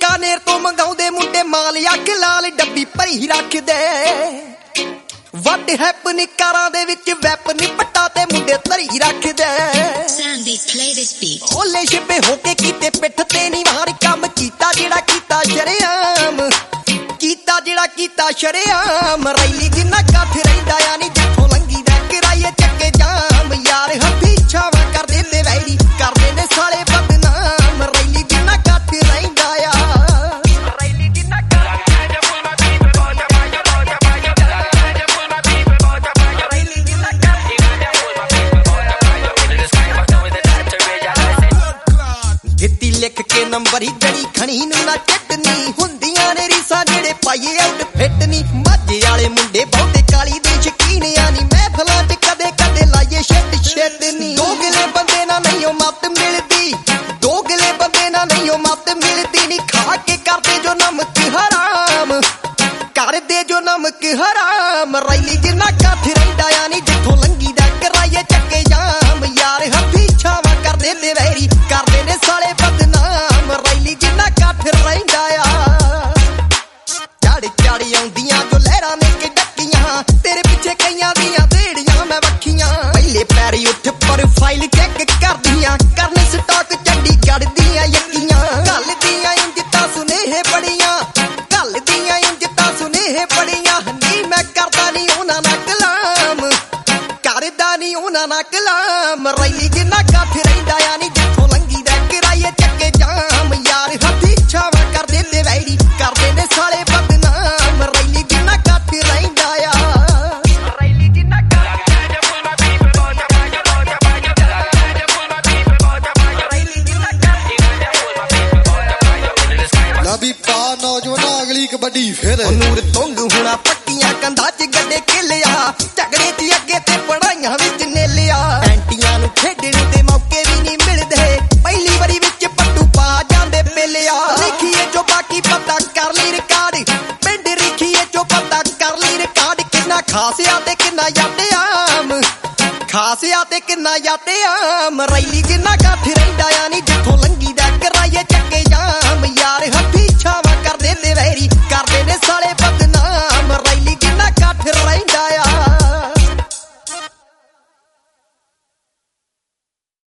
बीकानेर तो मंगाउंदे मुंडे माल अख लाल डब्बी भरी रखदे वट हैपनी कारां दे विच वैपनी पट्टा ते मुंडे धरी रखदे ओले छिपे होके कीते पिठ ते नी वार काम कीता जेड़ा कीता शरेआम कीता जेड़ा कीता शरेआम रैली जिन्ना कथ रहिंदा आ नी जिथों लंघी दा कराइए चक्के जाम यार हथी छावां कर देंदे वैरी करदे ने साले बदनाम रैली जिन्ना कथ रहिंदा आ जित्ती लिख के नंबर ही जड़ी खणी नूं ना चटनी हुंदियां ने रीसां जेड़े पाइए आउटफिट नी माझे वाले मुंडे बहुते काली दे शकीन आनी महफलां च कदे कदे लाइए शिट नी दोगले बंदे ना नहीं ओ मत मिलदी दोगले बंदे ना नहीं ओ मत मिलदी नी खा के करदे जो नमक हराम करदे जो नमक हराम रैली जिन्ना कथ रहिंदा आ नी जिथों लंघी दा कराइए चक्के जाम यार हथी छावां कर देंदे वैरी करदे ने साले बदनाम रैली जिन्ना कथ रहिंदा आ चढ़ आउंदियां जो लहरां ने के डक्कियां तेरे पिछे कईयां दियां देड़ियां मैं वखियां पहले पैरी उठ प्रोफाइल चेक करदियां करने स्टॉक चंडीगढ़ दियां यक्कियां गल दियां इंज तां सुनेहे बड़ियां गल दियां इंज तां सुनेहे बड़ियां नी मैं करदा नी उन्हां नाल कलाम करदा नी उन्हां नाल कलाम रैली जिन्ना कथ रहिंदा आ नी जिथों लंघी दा कराइए चक्के जाम यार हथी छावां कर देंदे वैरी करदे ने साले बदनाम रैली जिन्ना कथ रहिंदा आ भी पा नौजवान अगली कबड्डी फिर नूर तुंग हुणा पट्टियां कंधा च गड्डे खेलिया झगड़े च अगे ते पढ़ाइयां विच नेलिया एंटियां नूं खेडण दे मौके भी नहीं मिलदे पहली वारी विच पट्टू पा जांदे पेलिया लिखिए जो बाकी पता कर ली रिकार्ड पिंड लिखिए जो पता कर ली रिकार्ड किन्ना खासिया ते किन्ना यादेआम खासिया ते किन्ना यादेआम रैली जिन्ना कथ रहिंदा आ नी